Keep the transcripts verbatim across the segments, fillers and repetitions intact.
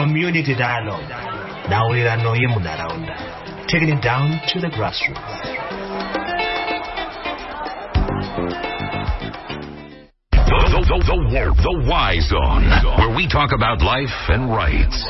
Community dialogue. Now we are no Munaraunda. Taking it down to the grassroots. The, the, the, the, the Y Zone, where we talk about life and rights.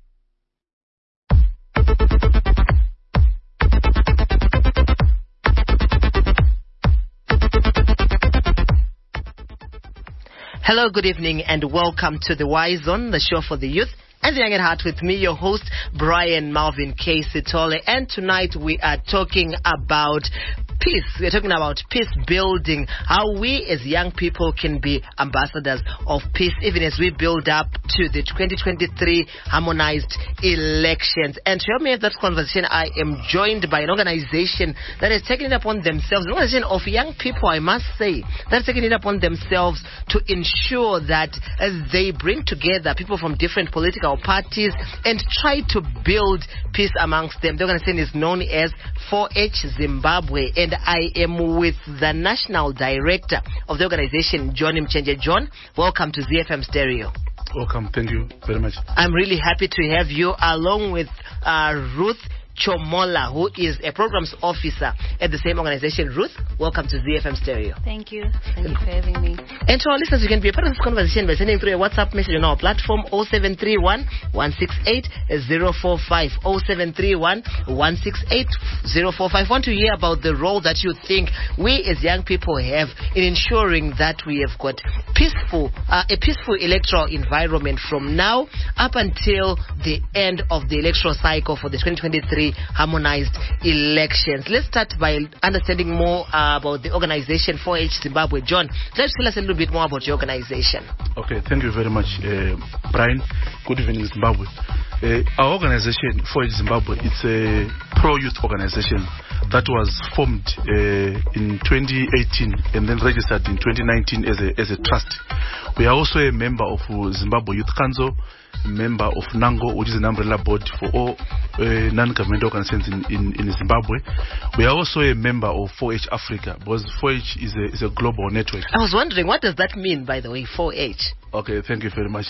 Hello, good evening, and welcome to the Y Zone, the show for the youth and the young at heart, with me, your host, Brian Malvin K. Sitole. And tonight we are talking about peace. We're talking about peace building, how we as young people can be ambassadors of peace, even as we build up to the twenty twenty-three harmonized elections. And to help me have that conversation, I am joined by an organization that has taken it upon themselves, an organization of young people, I must say, that has taken it upon themselves to ensure that as they bring together people from different political parties and try to build peace amongst them. The organization is known as four H Zimbabwe, and I am with the national director of the organization, John Mchenje. John, welcome to Z F M Stereo. Welcome, thank you very much. I'm really happy to have you, along with uh, Ruth Chomola, who is a programs officer at the same organization. Ruth, welcome to Z F M Stereo. Thank you. Thank you for having me. And to our listeners, you can be a part of this conversation by sending through a WhatsApp message on our platform oh seven three one, one six eight, oh four five, oh seven three one, one six eight, oh four five. I want to hear about the role that you think we as young people have in ensuring that we have got peaceful, uh, a peaceful electoral environment from now up until the end of the electoral cycle for the twenty twenty-three harmonized elections. Let's start by understanding more uh, about the organization four H Zimbabwe. John, let's tell us a little bit more about your organization. Okay, thank you very much, uh, Brian. Good evening, Zimbabwe. Uh, our organization, four H Zimbabwe, it's a pro-youth organization that was formed uh, in twenty eighteen and then registered in twenty nineteen as a, as a trust. We are also a member of Zimbabwe Youth Council, member of NANGO, which is an umbrella board for all uh, non-government organizations in, in, in Zimbabwe. We are also a member of four H Africa, because four H is a, is a global network. I was wondering, what does that mean, by the way, four H? Okay, thank you very much.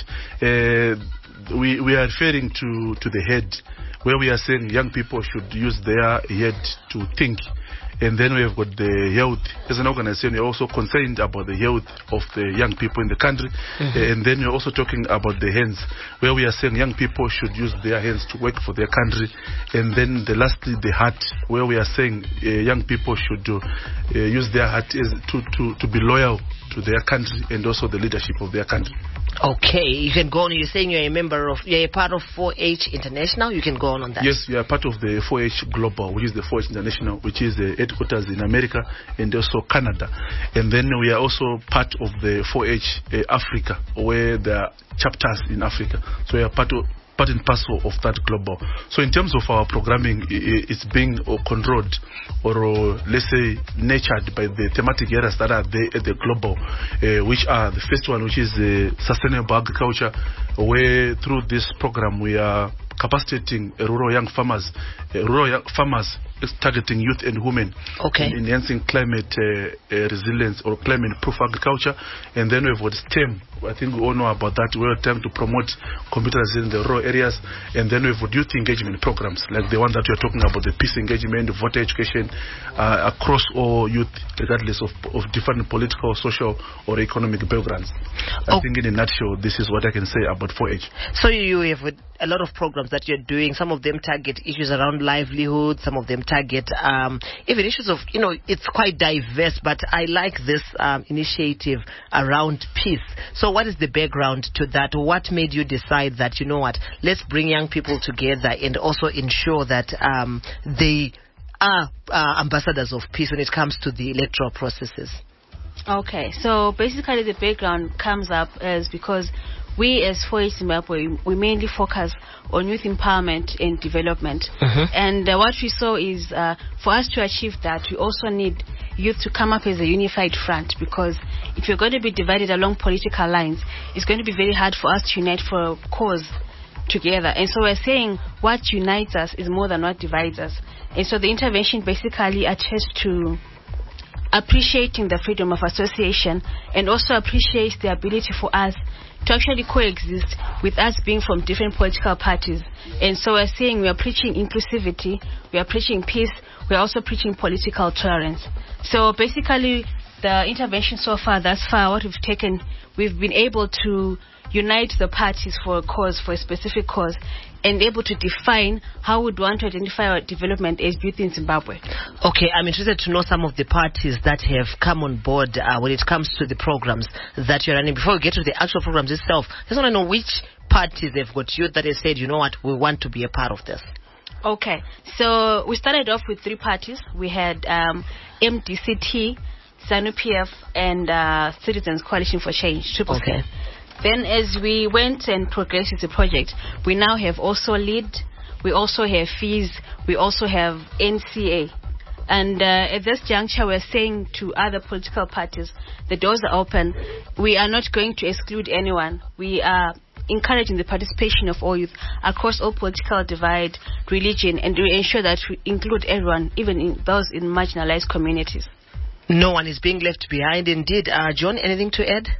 Uh, we, we are referring to, to the head, where we are saying young people should use their head to think. And then we have got the health. As an organization, we're also concerned about the health of the young people in the country. Mm-hmm. And then we're also talking about the hands, where we are saying young people should use their hands to work for their country. And then the lastly, the heart, where we are saying uh, young people should uh, uh, use their heart as to, to, to be loyal to their country and also the leadership of their country. Okay, you can go on. You're saying you're a member of, you're a part of four H International. You can go on on that. Yes, we are part of the four H Global, which is the four H International, which is the headquarters in America and also Canada. And then we are also part of the four H uh, Africa, where there are chapters in Africa. So we are part of part and parcel of that global. So in terms of our programming, it's being controlled or let's say nurtured by the thematic areas that are there at the global, uh, which are the first one, which is uh, sustainable agriculture, where through this program we are capacitating rural young farmers, uh, rural young farmers targeting youth and women, okay, in enhancing climate uh, uh, resilience or climate-proof agriculture. And then we've got STEM. I think we all know about that. We're trying to promote computers in the rural areas. And then we've got youth engagement programs, like the one that we're talking about, the peace engagement, voter education, uh, across all youth, regardless of, of different political, social, or economic backgrounds. I oh. think in a nutshell, this is what I can say about four H. So you have a lot of programs that you're doing. Some of them target issues around livelihood. Some of them target um, even issues of, you know, it's quite diverse, but I like this um, initiative around peace. So what is the background to that? What made you decide that, you know what, let's bring young people together and also ensure that um, they are uh, ambassadors of peace when it comes to the electoral processes? Okay, so basically the background comes up as because we as four H Zimbabwe, we mainly focus on youth empowerment and development. Mm-hmm. And uh, what we saw is uh, for us to achieve that, we also need youth to come up as a unified front, because if you're going to be divided along political lines, it's going to be very hard for us to unite for a cause together. And so we're saying what unites us is more than what divides us. And so the intervention basically attests to appreciating the freedom of association and also appreciates the ability for us to actually coexist with us being from different political parties. And so we're saying we are preaching inclusivity, we are preaching peace, we're also preaching political tolerance. So basically, the intervention so far, thus far, what we've taken, we've been able to unite the parties for a cause, for a specific cause, and able to define how we'd want to identify our development as youth in Zimbabwe. Okay, I'm interested to know some of the parties that have come on board uh, when it comes to the programs that you're running. Before we get to the actual programs itself, I just want to know which parties have got youth that have said, you know what, we want to be a part of this. Okay, so we started off with three parties. We had um, M D C T, ZANU-P F, and uh, Citizens Coalition for Change. Okay. Then as we went and progressed with the project, we now have also LEAD, we also have FEES, we also have N C A. And uh, at this juncture, we're saying to other political parties, the doors are open. We are not going to exclude anyone. We are encouraging the participation of all youth across all political divide, religion, and we ensure that we include everyone, even in those in marginalized communities. No one is being left behind, indeed. Uh, John, anything to add?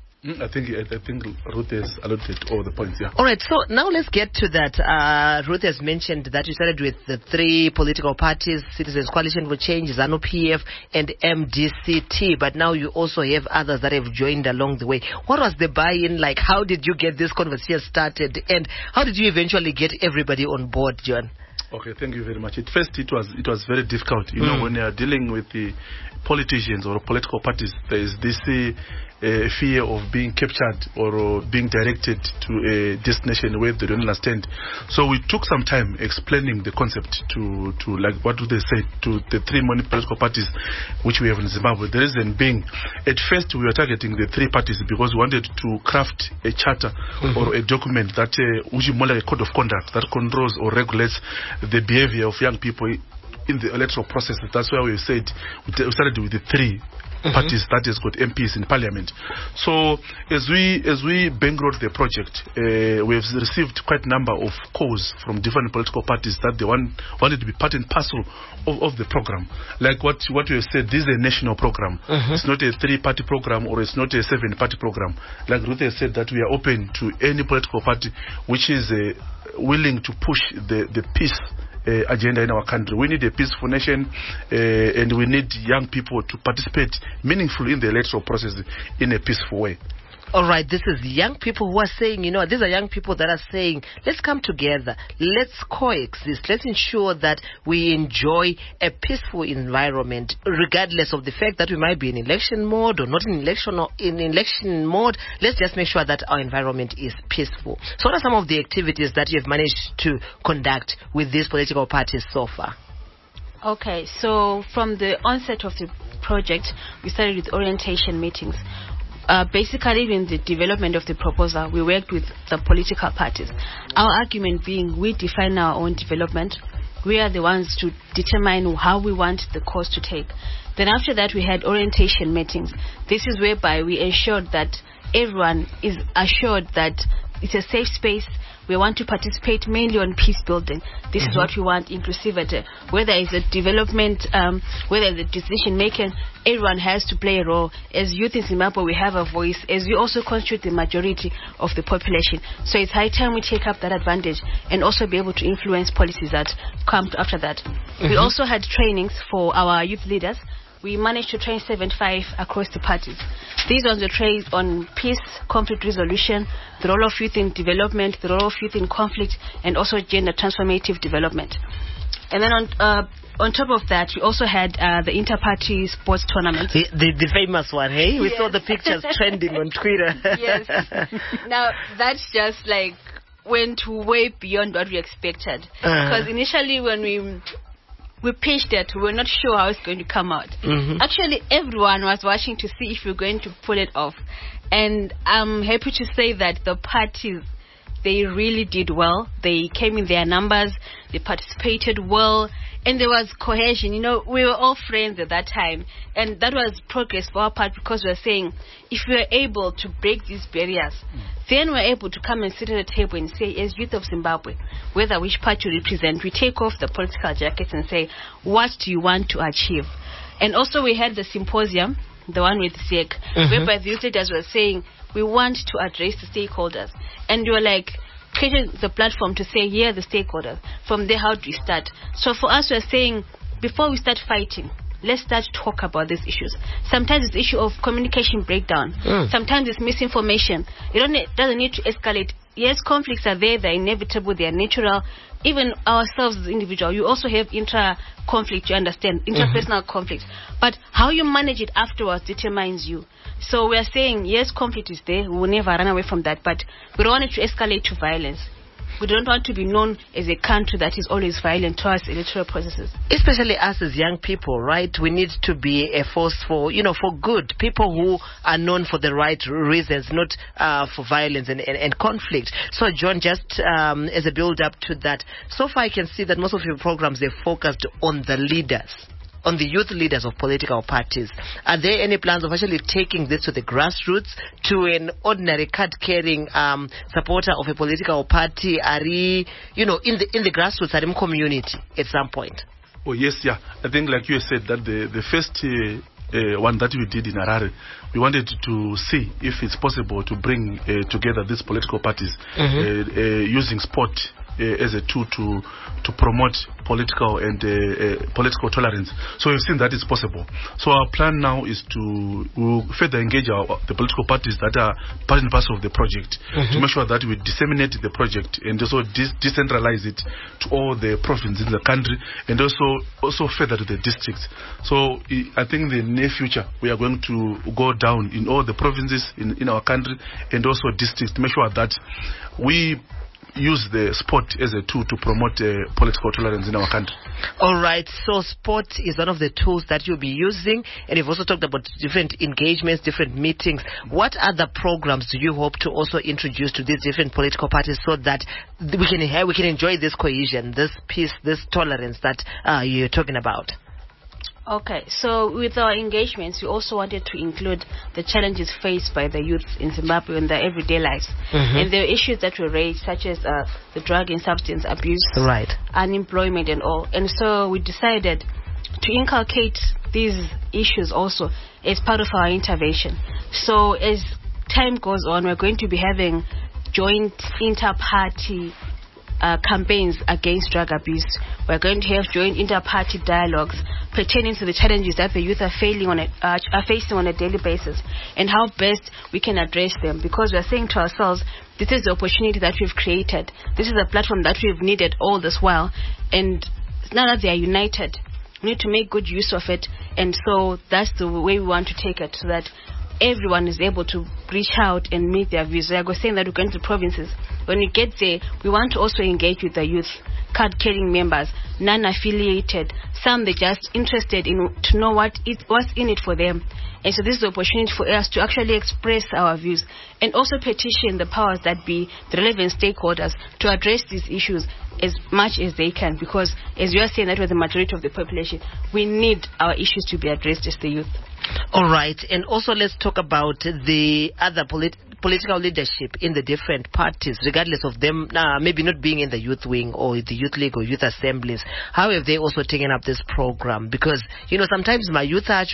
I think I think Ruth has alluded all the points, yeah. All right, so now let's get to that. Uh, Ruth has mentioned that you started with the three political parties, Citizens Coalition for Change, ZANU-P F, and M D C T, but now you also have others that have joined along the way. What was the buy-in like? How did you get this conversation started, and how did you eventually get everybody on board, John? Okay, thank you very much. At first, it was it was very difficult. You mm. know, when you are dealing with the politicians or political parties, there is this uh, uh, fear of being captured or uh, being directed to a destination where they don't understand. So we took some time explaining the concept to, to like, what do they say, to the three main political parties which we have in Zimbabwe. The reason being, at first we were targeting the three parties because we wanted to craft a charter mm-hmm. or a document that, uh, which is more like a code of conduct that controls or regulates the behavior of young people in the electoral process. That's why we said we started with the three mm-hmm. parties that has got M Ps in parliament. So as we as we bankrolled the project, uh, we have received quite a number of calls from different political parties that they want wanted to be part and parcel of, of the program. Like what what you have said, this is a national program. Mm-hmm. It's not a three-party program or it's not a seven-party program. Like Ruth has said, that we are open to any political party which is uh, willing to push the the peace Uh, agenda in our country. We need a peaceful nation, uh, and we need young people to participate meaningfully in the electoral process in a peaceful way. All right, this is young people who are saying, you know, these are young people that are saying, let's come together, let's coexist, let's ensure that we enjoy a peaceful environment, regardless of the fact that we might be in election mode or not in election or in election mode. Let's just make sure that our environment is peaceful. So what are some of the activities that you have managed to conduct with these political parties so far? Okay, so from the onset of the project, we started with orientation meetings. Uh, basically, in the development of the proposal, we worked with the political parties. Our argument being, we define our own development. We are the ones to determine how we want the course to take. Then after that, we had orientation meetings. This is whereby we ensured that everyone is assured that it's a safe space. We want to participate mainly on peace building. This mm-hmm. is what we want, inclusivity. Whether it's a development, um, whether it's a decision making, everyone has to play a role. As youth in Zimbabwe, we have a voice, as we also constitute the majority of the population. So it's high time we take up that advantage and also be able to influence policies that come after that. Mm-hmm. We also had trainings for our youth leaders. We managed to train seventy-five across the parties. These ones were trained on peace, conflict resolution, the role of youth in development, the role of youth in conflict, and also gender transformative development. And then on uh, on top of that, we also had uh, the inter-party sports tournament. The, the, the famous one, hey? We yes. saw the pictures trending on Twitter. Yes. Now, that's just like went way beyond what we expected. Because uh. initially when we... we pitched it, we were not sure how it's going to come out. Mm-hmm. Actually, everyone was watching to see if we were going to pull it off. And I'm happy to say that the parties, they really did well. They came in their numbers, they participated well, and there was cohesion. You know, we were all friends at that time. And that was progress for our part because we were saying, if we are able to break these barriers, mm. then we're able to come and sit at a table and say, as youth of Zimbabwe, whether which party you represent, we take off the political jackets and say, what do you want to achieve? And also we had the symposium, the one with Z E C, mm-hmm. whereby the youth leaders were saying, we want to address the stakeholders. And you're like, creating the platform to say, here are the stakeholders. From there, how do we start? So for us, we're saying, before we start fighting, let's start to talk about these issues. Sometimes it's issue of communication breakdown. Mm. Sometimes it's misinformation. It don't, it doesn't need to escalate. Yes, conflicts are there. They're inevitable. They're natural. Even ourselves as individuals, you also have intra-conflict, you understand, interpersonal mm-hmm. conflict. But how you manage it afterwards determines you. So we're saying, yes, conflict is there. We will never run away from that. But we don't want it to escalate to violence. We don't want to be known as a country that is always violent towards electoral processes. Especially us as young people, right? We need to be a force for, you know, for good. People who are known for the right reasons, not uh, for violence and, and, and conflict. So, John, just um, as a build-up to that, so far I can see that most of your programs, they're focused on the leaders, on the youth leaders of political parties. Are there any plans of actually taking this to the grassroots, to an ordinary card-carrying um, supporter of a political party, are he, you know, in the in the grassroots, are community at some point? Oh yes, yeah. I think, like you said, that the the first uh, uh, one that we did in Harare, we wanted to see if it's possible to bring uh, together these political parties mm-hmm. uh, uh, using sport Uh, as a tool to to promote political and uh, uh, political tolerance. So we've seen that it's possible. So our plan now is to we'll further engage our, the political parties that are part and parcel of the project mm-hmm. to make sure that we disseminate the project and also de- decentralize it to all the provinces in the country and also also further to the districts. So I think in the near future we are going to go down in all the provinces in, in our country and also districts to make sure that we use the sport as a tool to promote uh, political tolerance in our country. All right, so sport is one of the tools that you'll be using, and you've also talked about different engagements, different meetings. What other programs do you hope to also introduce to these different political parties so that we can we can enjoy this cohesion, this peace, this tolerance that uh, you're talking about? Okay, so with our engagements, we also wanted to include the challenges faced by the youth in Zimbabwe in their everyday lives. Mm-hmm. And there are issues that we raised, such as uh, the drug and substance abuse, right, unemployment and all. And so we decided to inculcate these issues also as part of our intervention. So as time goes on, we're going to be having joint inter-party Uh, campaigns against drug abuse. We're going to have joint inter-party dialogues pertaining to the challenges that the youth are, failing on a, uh, are facing on a daily basis and how best we can address them, because we're saying to ourselves, this is the opportunity that we've created. This is a platform that we've needed all this while, and now that they are united, we need to make good use of it. And so that's the way we want to take it, so that everyone is able to reach out and meet their views. Like we're saying that we're going to the provinces. When we get there, we want to also engage with the youth, card-carrying members, non-affiliated, some they're just interested in to know what it, what's in it for them. And so this is the opportunity for us to actually express our views and also petition the powers that be, the relevant stakeholders, to address these issues as much as they can, because as you are saying that we're the majority of the population, we need our issues to be addressed as the youth. All right, and also let's talk about the other polit- political leadership in the different parties, regardless of them uh, maybe not being in the youth wing or the youth league or youth assemblies. How have they also taken up this program? Because, you know, sometimes my youth are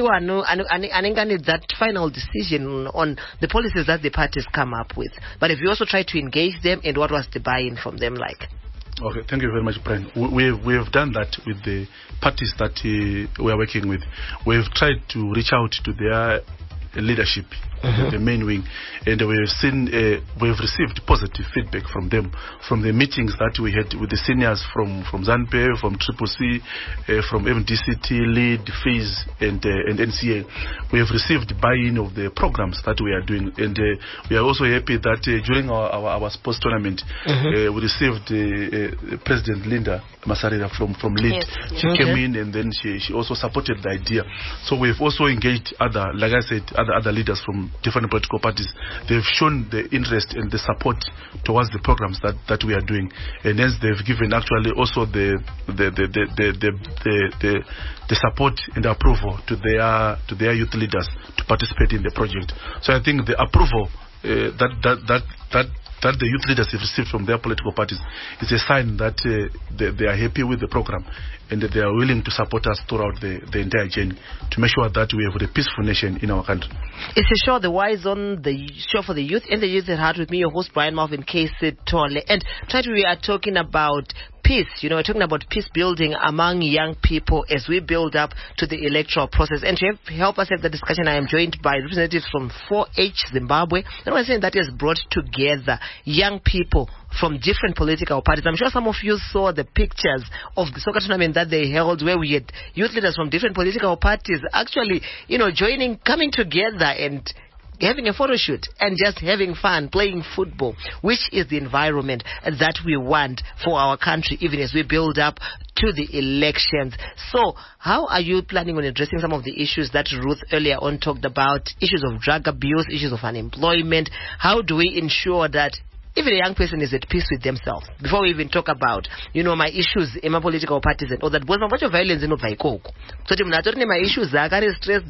need that final decision on the policies that the parties come up with. But if you also try to engage them, and what was the buy-in from them like? Okay, thank you very much, Brian. We we have done that with the parties that uh, we are working with. We have tried to reach out to their leadership, mm-hmm. the main wing, and we have seen uh, we have received positive feedback from them, from the meetings that we had with the seniors from from ZANU-P F, from Triple C, uh, from M D C T, LEAD, FAZE, and uh, and N C A. We have received buy-in of the programs that we are doing, and uh, we are also happy that uh, during our, our, our sports tournament, mm-hmm. uh, we received uh, uh, President Linda Masarira from from LEAD. Yes. She okay. came in, and then she she also supported the idea. So we have also engaged other, like I said, other other leaders from different political parties. They've shown the interest and the support towards the programs that, that we are doing, and hence they've given actually also the the the the the the, the, the, the support and the approval to their to their youth leaders to participate in the project. So I think the approval uh, that that that that that the youth leaders have received from their political parties is a sign that uh, they, they are happy with the program and that they are willing to support us throughout the, the entire journey to make sure that we have a peaceful nation in our country. It's a show, The Wise On, the show for the youth and the youth at heart, with me, your host, Brian Marvin Casey-Tole. And tonight we are talking about peace. You know, we're talking about peace building among young people as we build up to the electoral process. And to have, help us have the discussion, I am joined by representatives from four H Zimbabwe. And we're saying that has brought together young people from different political parties. I'm sure some of you saw the pictures of the soccer tournament that they held, where we had youth leaders from different political parties actually, you know, joining, coming together and having a photo shoot and just having fun, playing football, which is the environment that we want for our country, even as we build up to the elections. So how are you planning on addressing some of the issues that Ruth earlier on talked about, issues of drug abuse, issues of unemployment? How do we ensure that even a young person is at peace with themselves before we even talk about, you know, my issues in my political parties and all that? Because much of violence in Vaikoko. So my issues stress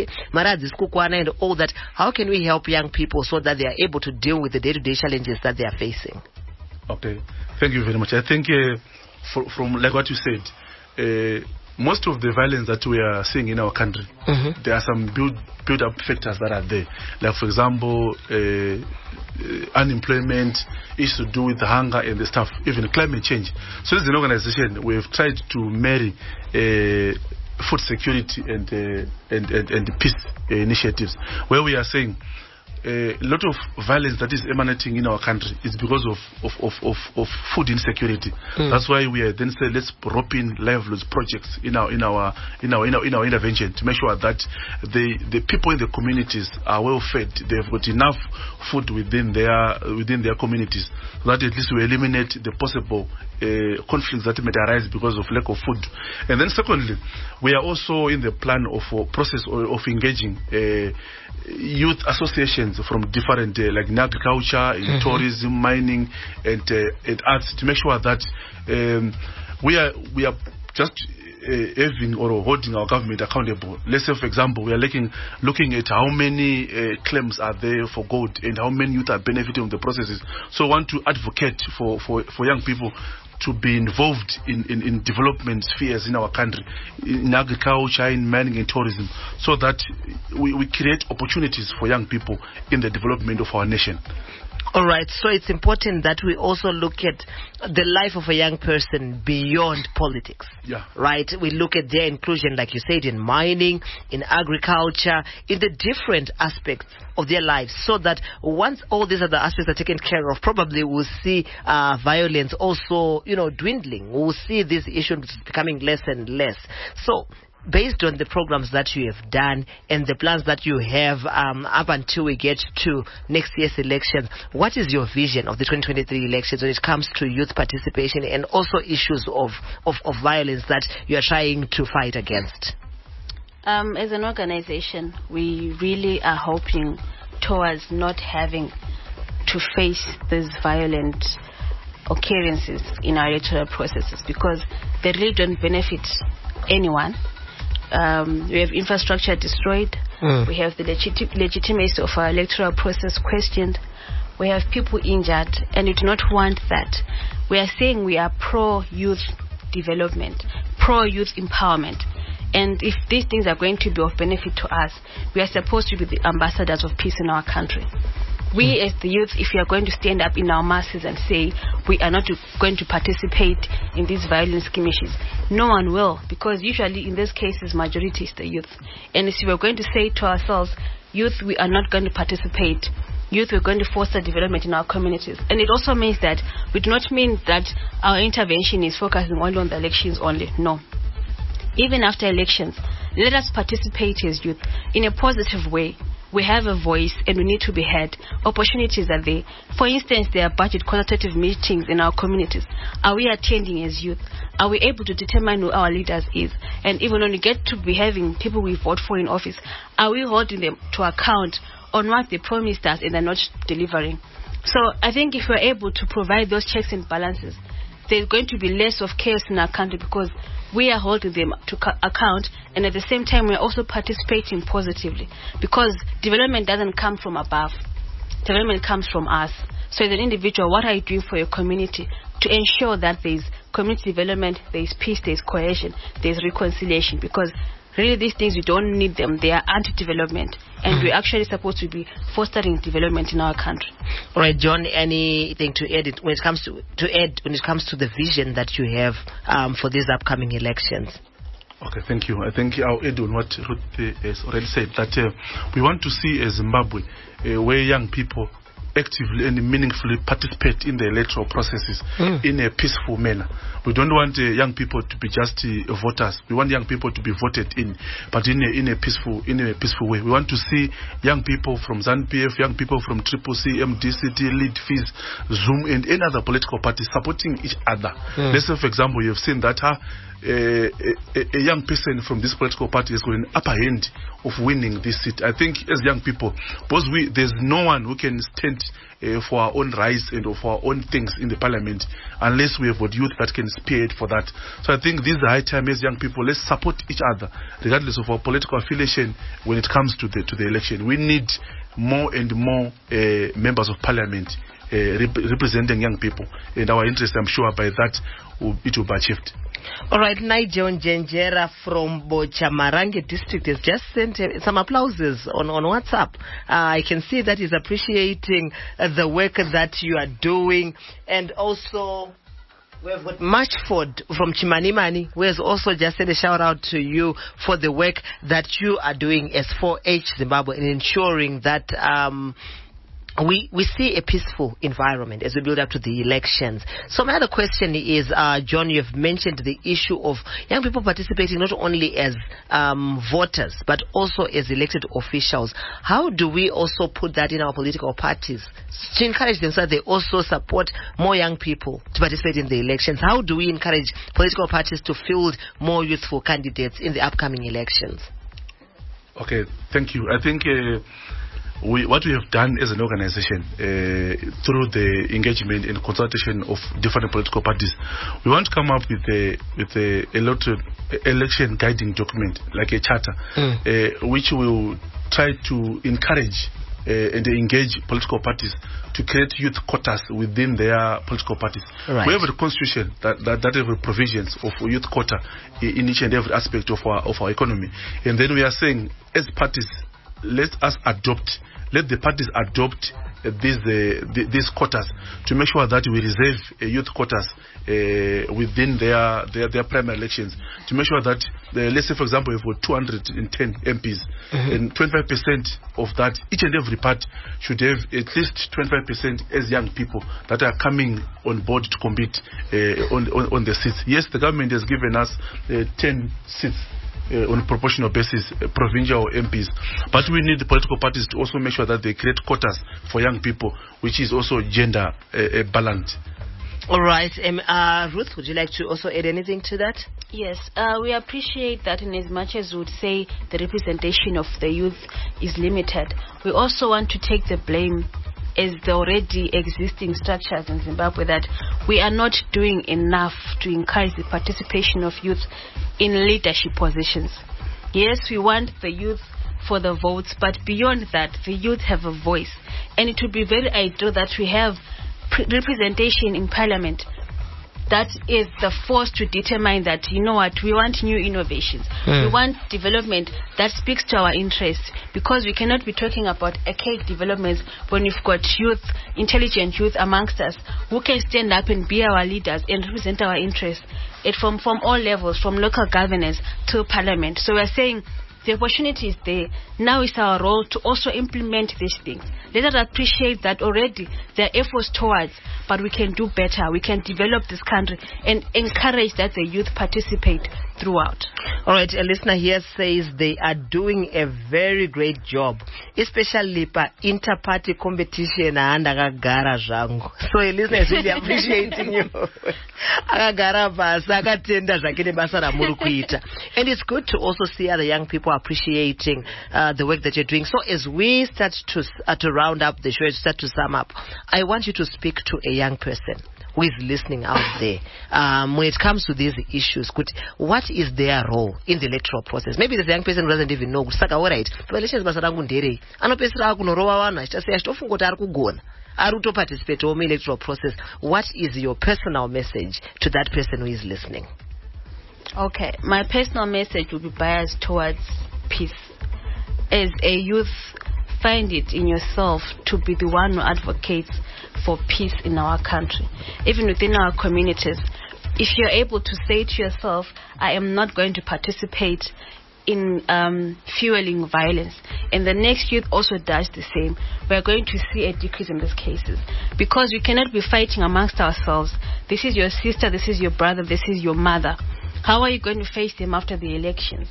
and all that. How can we help young people so that they are able to deal with the day-to-day challenges that they are facing? Okay, thank you very much. I think uh, for, from like what you said, uh, most of the violence that we are seeing in our country, mm-hmm. there are some build, build up factors that are there. Like, for example, uh, uh, unemployment, issues to do with hunger and the stuff, even climate change. So as an organization, we have tried to marry uh, food security and, uh, and, and, and peace uh, initiatives, where we are saying a lot of violence that is emanating in our country is because of, of, of, of, of food insecurity. Mm. That's why we are then say let's rope in livelihoods projects in our in our in our in our, in our intervention to make sure that the, the people in the communities are well fed. They've got enough food within their within their communities, so that at least we eliminate the possible uh, conflicts that may arise because of lack of food. And then secondly, we are also in the plan of uh, process of, of engaging uh, youth associations from different, uh, like in agriculture, in mm-hmm. tourism, mining, and, uh, and arts, to make sure that um, we are we are just uh, having or holding our government accountable. Let's say, for example, we are looking looking at how many uh, claims are there for gold and how many youth are benefiting from the processes. So, I want to advocate for, for, for young people to be involved in, in, in development spheres in our country, in agriculture, in mining and tourism, so that we, we create opportunities for young people in the development of our nation. All right, so it's important that we also look at the life of a young person beyond politics. Yeah. Right? We look at their inclusion, like you said, in mining, in agriculture, in the different aspects of their lives, so that once all these other aspects are taken care of, probably we'll see uh, violence also, you know, dwindling. We'll see these issues becoming less and less. So, based on the programs that you have done and the plans that you have um, up until we get to next year's elections, what is your vision of the twenty twenty-three elections when it comes to youth participation and also issues of, of, of violence that you are trying to fight against? Um, as an organization, we really are hoping towards not having to face these violent occurrences in our electoral processes, because they really don't benefit anyone. Um, we have infrastructure destroyed. Mm. We have the legit- legitimacy of our electoral process questioned. We have people injured, and we do not want that. We are saying we are pro-youth development, pro-youth empowerment. And if these things are going to be of benefit to us, we are supposed to be the ambassadors of peace in our country. We as the youth, if we are going to stand up in our masses and say we are not going to participate in these violent skirmishes, no one will, because usually in these cases majority is the youth. And if we are going to say to ourselves, youth, we are not going to participate, youth, we're going to foster development in our communities. And it also means that we do not mean that our intervention is focusing only on the elections only. No. Even after elections, let us participate as youth in a positive way. We have a voice and we need to be heard. Opportunities are there. For instance, there are budget consultative meetings in our communities. Are we attending as youth? Are we able to determine who our leaders is? And even when we get to be having people we vote for in office, are we holding them to account on what they promised us and they're not delivering? So I think if we're able to provide those checks and balances, there's going to be less of chaos in our country, because we are holding them to account, and at the same time we're also participating positively, because development doesn't come from above. development comes from us. So as an individual, what are you doing for your community to ensure that there's community development, there's peace, there's cohesion, there's reconciliation? Because really these things, we don't need them. They are anti-development. And mm. we're actually supposed to be fostering development in our country. All right, John, anything to add it when it comes to, to add when it comes to the vision that you have um, for these upcoming elections? Okay, thank you. I think I'll add on what Ruth uh, has already said, that uh, we want to see a Zimbabwe uh, where young people actively and meaningfully participate in the electoral processes mm. in a peaceful manner. We don't want uh, young people to be just uh, voters. We want young people to be voted in, but in a, in a peaceful in a peaceful way. We want to see young people from ZANU-P F, young people from Triple C, M D C T, Lead, Fizz, Zoom, and any other political parties supporting each other. Mm. Let's say, for example, you have seen that uh, a, a, a young person from this political party has got an upper hand of winning this seat. I think as young people, because we there's no one who can stand uh, for our own rights and for our own things in the parliament unless we have got youth that can spearhead for that. So I think this is the high time as young people, let's support each other regardless of our political affiliation when it comes to the to the election. We need more and more uh, members of parliament uh, rep- representing young people, and our interest, I'm sure by that will, it will be achieved. All right, Nigel Njenjera from Bochamarange district has just sent uh, some applauses on, on WhatsApp. Uh, I can see that he's appreciating uh, the work that you are doing. And also, we have got Matchford from Chimanimani, who has also just sent a shout out to you for the work that you are doing as four H Zimbabwe in ensuring that um, We we see a peaceful environment as we build up to the elections. So my other question is, uh, John, you've mentioned the issue of young people participating not only as um, voters, but also as elected officials. How do we also put that in our political parties to encourage them so that they also support more young people to participate in the elections? How do we encourage political parties to field more youthful candidates in the upcoming elections? Okay, thank you. I think... Uh, We, what we have done as an organization uh, through the engagement and consultation of different political parties, we want to come up with a with a, a lot of election guiding document, like a charter, mm. uh, which will try to encourage uh, and engage political parties to create youth quotas within their political parties. Right. We have a constitution that, that, that have provisions of youth quota in each and every aspect of our of our economy, and then we are saying as parties, let us adopt, let the parties adopt uh, these uh, th- these quotas to make sure that we reserve uh, youth quotas uh, within their, their their primary elections, to make sure that, uh, let's say for example, if we're two hundred ten M Ps, mm-hmm. and twenty-five percent of that, each and every part should have at least twenty-five percent as young people that are coming on board to compete uh, on, on on the seats. Yes, the government has given us uh, ten seats. Uh, on a proportional basis, uh, provincial M Ps. But we need the political parties to also make sure that they create quotas for young people, which is also gender uh, uh, balanced. All right. Um, uh, Ruth, would you like to also add anything to that? Yes. Uh, we appreciate that in as much as we would say the representation of the youth is limited, we also want to take the blame as the already existing structures in Zimbabwe that we are not doing enough to encourage the participation of youth in leadership positions. Yes, we want the youth for the votes, but beyond that, the youth have a voice. And it would be very ideal that we have pre- representation in parliament that is the force to determine that, you know what, we want new innovations. Mm. We want development that speaks to our interests, because we cannot be talking about archaic developments when we've got youth, intelligent youth amongst us who can stand up and be our leaders and represent our interests it from, from all levels, from local governance to parliament. So we're saying the opportunity is there. Now it's our role to also implement these things. Let us appreciate that already there are efforts towards, but we can do better. We can develop this country and encourage that the youth participate throughout. All right, a listener here says they are doing a very great job, especially pa inter-party competition and akagara zvangu. So a listener is really appreciating you. Akagara basa, akatenda zvakene basa ramuri kuita. And it's good to also see other young people appreciating uh, the work that you're doing. So as we start to uh, to round up the show, start to sum up, I want you to speak to a young person who is listening out there, um, when it comes to these issues, could, what is their role in the electoral process? Maybe the young person doesn't even know. Saka, all right, elections basarangu ndere. Anopesera kunorowa wana. Achitase achitofunga kuti ari kugona. Ari to participate in the electoral process. What is your personal message to that person who is listening? Okay, my personal message will be biased towards peace. As a youth, find it in yourself to be the one who advocates for peace in our country, even within our communities. If you're able to say to yourself, I am not going to participate in um, fueling violence, and the next youth also does the same, we're going to see a decrease in these cases. Because we cannot be fighting amongst ourselves. This is your sister, this is your brother, this is your mother. How are you going to face them after the elections?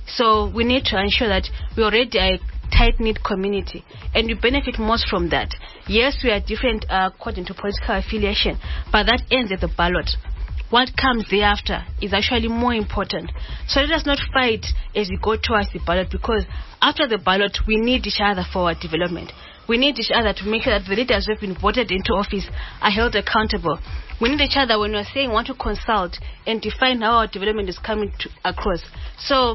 So we need to ensure that we already are a tight-knit community, and we benefit most from that. Yes, we are different uh, according to political affiliation, but that ends at the ballot. What comes thereafter is actually more important. So let us not fight as we go towards the ballot, because after the ballot, we need each other for our development. We need each other to make sure that the leaders who have been voted into office are held accountable. We need each other when we're saying we want to consult and define how our development is coming to, across. So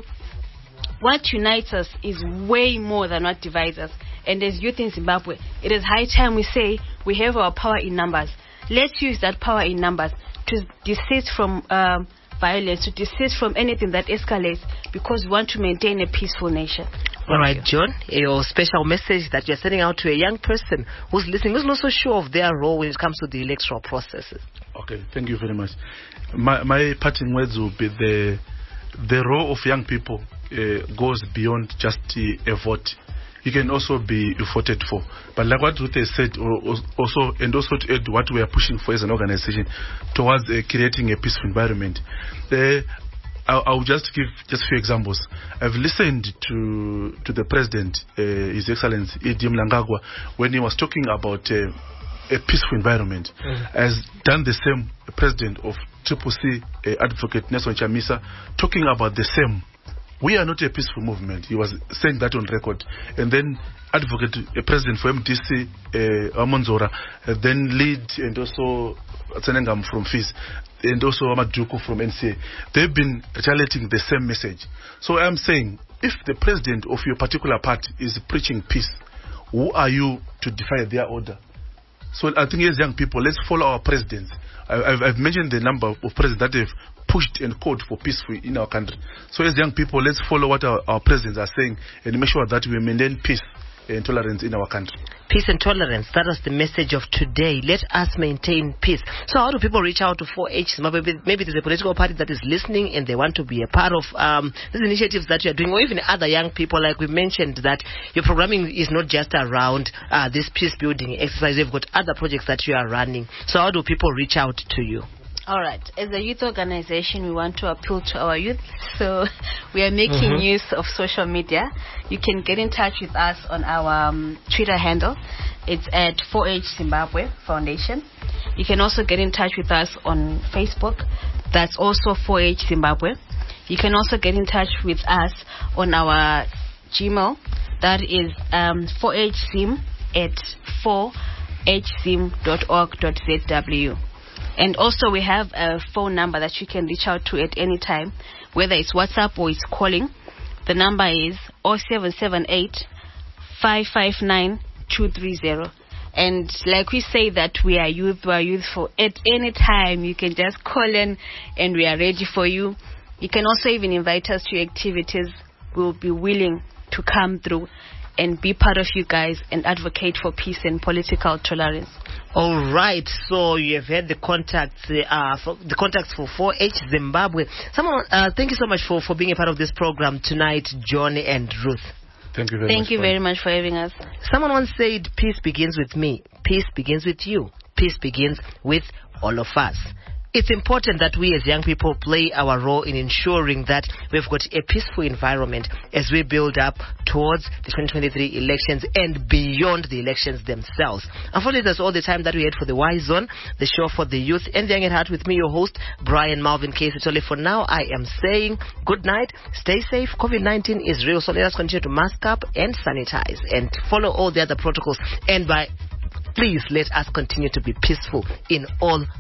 what unites us is way more than what divides us. And as youth in Zimbabwe, it is high time we say we have our power in numbers. Let's use that power in numbers to desist from um, violence, to desist from anything that escalates, because we want to maintain a peaceful nation. All right, John, your special message that you're sending out to a young person who's listening, who's not so sure of their role when it comes to the electoral processes. Okay, thank you very much. My, my parting words will be the the role of young people uh, goes beyond just uh, a vote. You can also be voted for. But like what Ruth has said, also, and also to add what we are pushing for as an organization towards uh, creating a peaceful environment. Uh, I'll, I'll just give just a few examples. I've listened to to the President, uh, His Excellency Idi Mnangagwa, when he was talking about uh, a peaceful environment. Mm-hmm. Has done the same, the President of Triple C, uh, Advocate Nelson Chamisa, talking about the same. We are not a peaceful movement. He was saying that on record. And then Advocate, a President for M D C, uh, Amonzora, uh, then lead, and also Tsenengam from F I S, and also Amaduku from N C A. They've been retaliating the same message. So I'm saying, if the president of your particular party is preaching peace, who are you to defy their order? So I think as young people, let's follow our presidents. I've, I've mentioned the number of presidents that have pushed and called for peace in our country. So as young people, let's follow what our, our presidents are saying and make sure that we maintain peace and tolerance in our country. Peace and tolerance, that is the message of today. Let us maintain peace. So how do people reach out to four H? Maybe, maybe there's a political party that is listening and they want to be a part of um, these initiatives that you're doing, or even other young people. Like we mentioned, that your programming is not just around uh, this peace building exercise. You've got other projects that you are running. So how do people reach out to you? All right. As a youth organization, we want to appeal to our youth. So we are making mm-hmm. use of social media. You can get in touch with us on our um, Twitter handle. It's at four H Zimbabwe Foundation. You can also get in touch with us on Facebook. That's also four H Zimbabwe. You can also get in touch with us on our Gmail. That is um, four H Zim at four H zim dot org dot z w. And also we have a phone number that you can reach out to at any time, whether it's WhatsApp or it's calling. The number is zero seven seven eight, five five nine, two three zero. And like we say that we are youth, we are youthful. At any time, you can just call in and we are ready for you. You can also even invite us to your activities. We'll be willing to come through and be part of you guys and advocate for peace and political tolerance. All right, so you have had the contacts, uh, for the contacts for four H Zimbabwe. Someone, uh, thank you so much for, for being a part of this program tonight, John and Ruth. Thank you very thank much. Thank you very much for having us. Someone once said, peace begins with me. Peace begins with you. Peace begins with all of us. It's important that we as young people play our role in ensuring that we've got a peaceful environment as we build up towards the twenty twenty-three elections and beyond the elections themselves. Unfortunately, that's all the time that we had for the Y Zone, the show for the youth. And Young at Heart with me, your host, Brian Malvin Casey-Tole. For now, I am saying good night, stay safe. COVID nineteen is real, so let us continue to mask up and sanitize and follow all the other protocols. And by please let us continue to be peaceful in all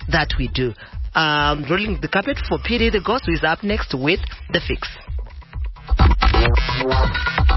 that we do. Um, rolling the carpet for P D the Ghost, who is up next with The Fix.